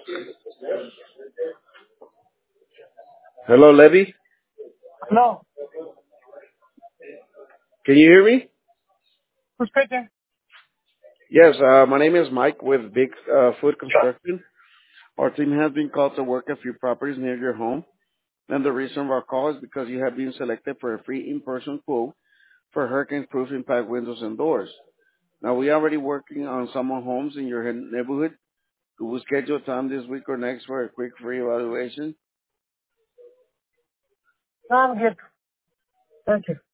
Hello, Levy. No, Can you hear me? who's speaking? Yes, my name is Mike with Big Food Construction. Our team has been called to work a few properties near your home, and the reason of our call is because you have been selected for a free in-person quote for hurricane-proof impact windows and doors. Now, we are already working on some homes in your neighborhood. Do we schedule time this week or next for a quick free evaluation? No, I'm good. Thank you.